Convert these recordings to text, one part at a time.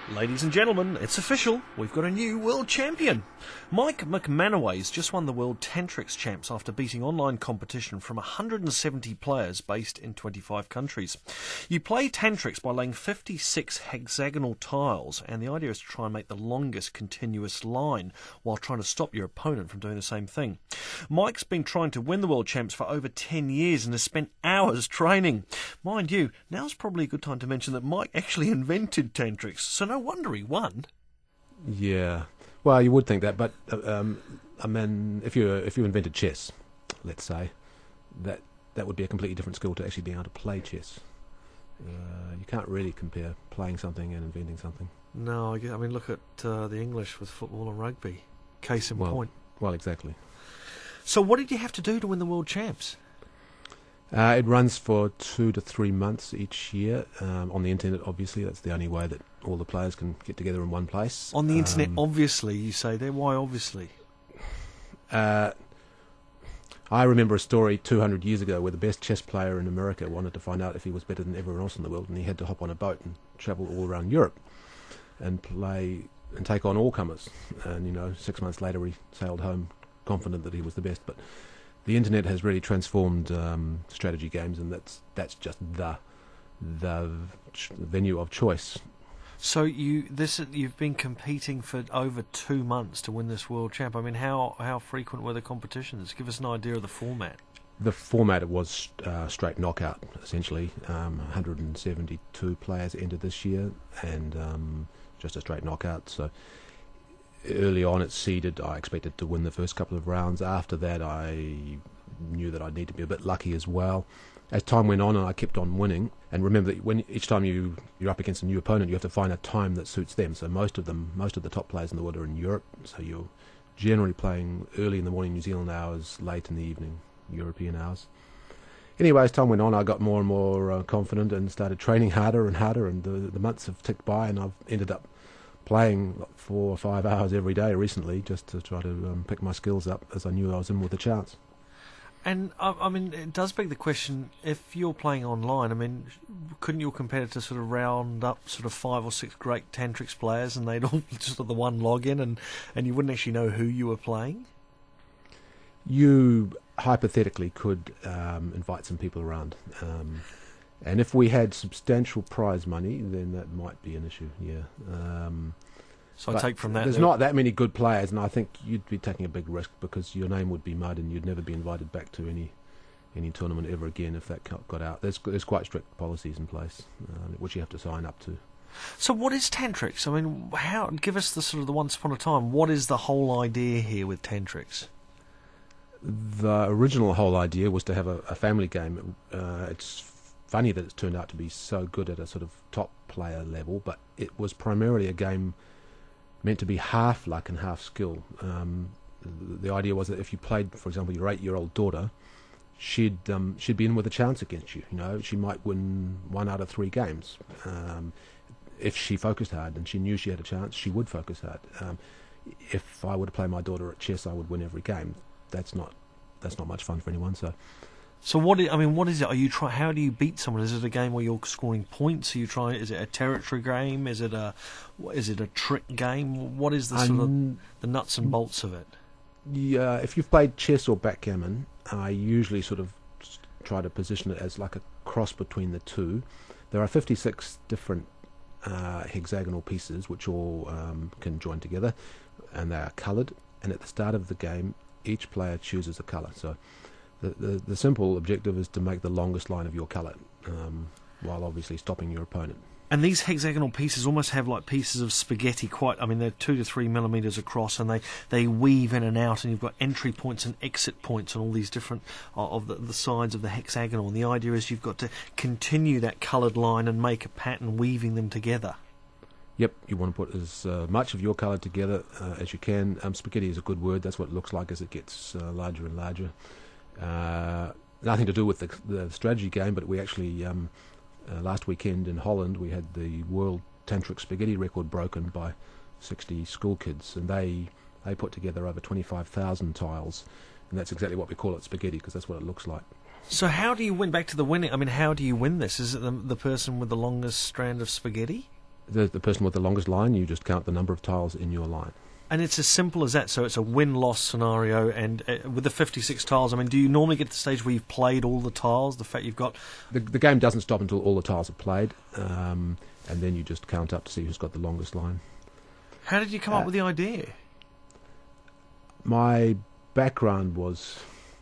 Ladies and gentlemen, it's official. We've got a new world champion. Mike McManaway's just won the World Tantrix Champs after beating online competition from 170 players based in 25 countries. You play Tantrix by laying 56 hexagonal tiles, and the idea is to try and make the longest continuous line while trying to stop your opponent from doing the same thing. Mike's been trying to win the world champs for over 10 years and has spent hours training. Mind you, now's probably a good time to mention that Mike actually invented Tantrix, so no wonder he won. Yeah, well, you would think that, but I mean, if you invented chess, let's say, that would be a completely different skill to actually being able to play chess. You can't really compare playing something and inventing something. No, I mean, look at the English with football and rugby. Case in point. Well, exactly. So what did you have to do to win the world champs? It runs for 2 to 3 months each year on the internet. Obviously, that's the only way that all the players can get together in one place. On the internet, obviously, you say there. Why obviously? I remember a story 200 years ago where the best chess player in America wanted to find out if he was better than everyone else in the world, and he had to hop on a boat and travel all around Europe and play and take on all comers. And 6 months later, he sailed home confident that he was the best. But the internet has really transformed strategy games, and that's just the venue of choice. So you've been competing for over 2 months to win this world champ. I mean, how frequent were the competitions? Give us an idea of the format. The format was straight knockout, essentially. 172 players entered this year, and just a straight knockout. So early on it's seeded. I expected to win the first couple of rounds. After that I knew that I'd need to be a bit lucky as well. As time went on and I kept on winning, and remember that each time you're up against a new opponent, you have to find a time that suits them. So most of the top players in the world are in Europe, so you're generally playing early in the morning New Zealand hours, late in the evening European hours. Anyway, as time went on I got more and more confident and started training harder and harder, and the months have ticked by, and I've ended up playing 4 or 5 hours every day recently just to try to pick my skills up, as I knew I was in with a chance. And, I mean, it does beg the question, if you're playing online, I mean, couldn't your competitor sort of round up sort of 5 or 6 great Tantrix players and they'd all just have the one login and you wouldn't actually know who you were playing? You hypothetically could invite some people around. And if we had substantial prize money, then that might be an issue, yeah. So I take from that there's not that many good players, and I think you'd be taking a big risk because your name would be mud and you'd never be invited back to any tournament ever again if that got out. There's quite strict policies in place, which you have to sign up to. So what is Tantrix? I mean, give us the sort of the once upon a time. What is the whole idea here with Tantrix? The original whole idea was to have a family game. It's funny that it's turned out to be so good at a sort of top player level, but it was primarily a game meant to be half luck and half skill. The idea was that if you played, for example, your 8-year-old daughter, she'd be in with a chance against you. She might win 1 out of 3 games. If she focused hard and she knew she had a chance, she would focus hard. If I were to play my daughter at chess, I would win every game. That's not much fun for anyone. So what is it? How do you beat someone? Is it a game where you're scoring points? Is it a territory game? Is it a trick game? What is the sort of the nuts and bolts of it? Yeah, if you've played chess or backgammon, I usually sort of try to position it as like a cross between the two. There are 56 different hexagonal pieces which all can join together, and they are coloured. And at the start of the game, each player chooses a colour. So the simple objective is to make the longest line of your colour, while obviously stopping your opponent. And these hexagonal pieces almost have like pieces of spaghetti. They're 2 to 3 millimetres across, and they weave in and out. And you've got entry points and exit points on all these different of the sides of the hexagonal. And the idea is you've got to continue that coloured line and make a pattern, weaving them together. Yep, you want to put as much of your colour together as you can. Spaghetti is a good word. That's what it looks like as it gets larger and larger. Nothing to do with the strategy game, but we actually last weekend in Holland we had the world Tantrix spaghetti record broken by 60 school kids, and they put together over 25,000 tiles, and that's exactly what we call it, spaghetti, because that's what it looks like. So how do you win? Back to the winning. I mean, how do you win this? Is it the person with the longest strand of spaghetti? The person with the longest line, you just count the number of tiles in your line. And it's as simple as that, so it's a win-loss scenario, and with the 56 tiles, I mean, do you normally get to the stage where you've played all the tiles, the fact you've got... The game doesn't stop until all the tiles are played, and then you just count up to see who's got the longest line. How did you come up with the idea? My background was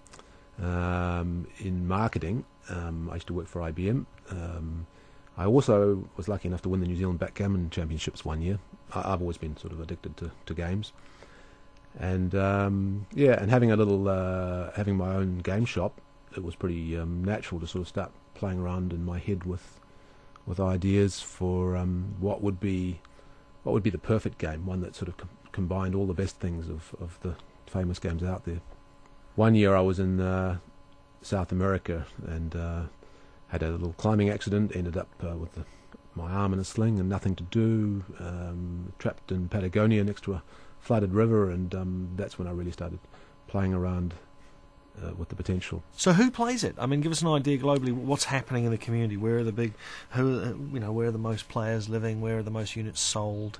in marketing. I used to work for IBM. I also was lucky enough to win the New Zealand Backgammon Championships one year. I've always been sort of addicted to games, and and having having my own game shop, it was pretty natural to sort of start playing around in my head with ideas for what would be the perfect game, one that sort of combined all the best things of the famous games out there. One year I was in South America and had a little climbing accident, ended up with my arm in a sling and nothing to do, trapped in Patagonia next to a flooded river, and that's when I really started playing around with the potential. So who plays it? I mean, give us an idea globally. What's happening in the community? Where are the big, where are the most players living? Where are the most units sold?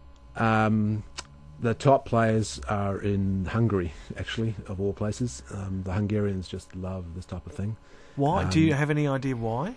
The top players are in Hungary, actually, of all places. The Hungarians just love this type of thing. Why? Do you have any idea why?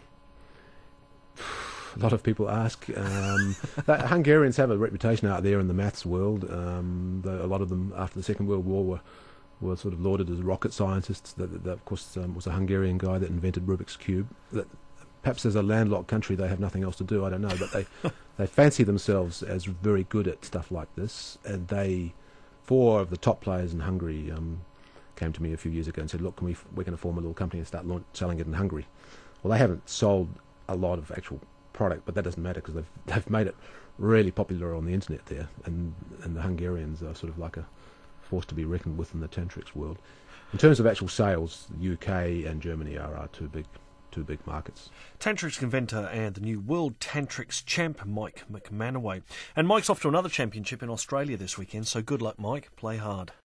A lot of people ask. Hungarians have a reputation out there in the maths world. A lot of them, after the Second World War, were sort of lauded as rocket scientists. That of course, was a Hungarian guy that invented Rubik's Cube. That perhaps as a landlocked country, they have nothing else to do. I don't know, but they fancy themselves as very good at stuff like this. And four of the top players in Hungary came to me a few years ago and said, "Look, we're going to form a little company and start selling it in Hungary." Well, they haven't sold a lot of actual product, but that doesn't matter because they've made it really popular on the internet there, and the Hungarians are sort of like a force to be reckoned with in the Tantrix world. In terms of actual sales, the UK and Germany are our two big markets. Tantrix inventor and the new World Tantrix champ, Mike McManaway. And Mike's off to another championship in Australia this weekend, so good luck, Mike. Play hard.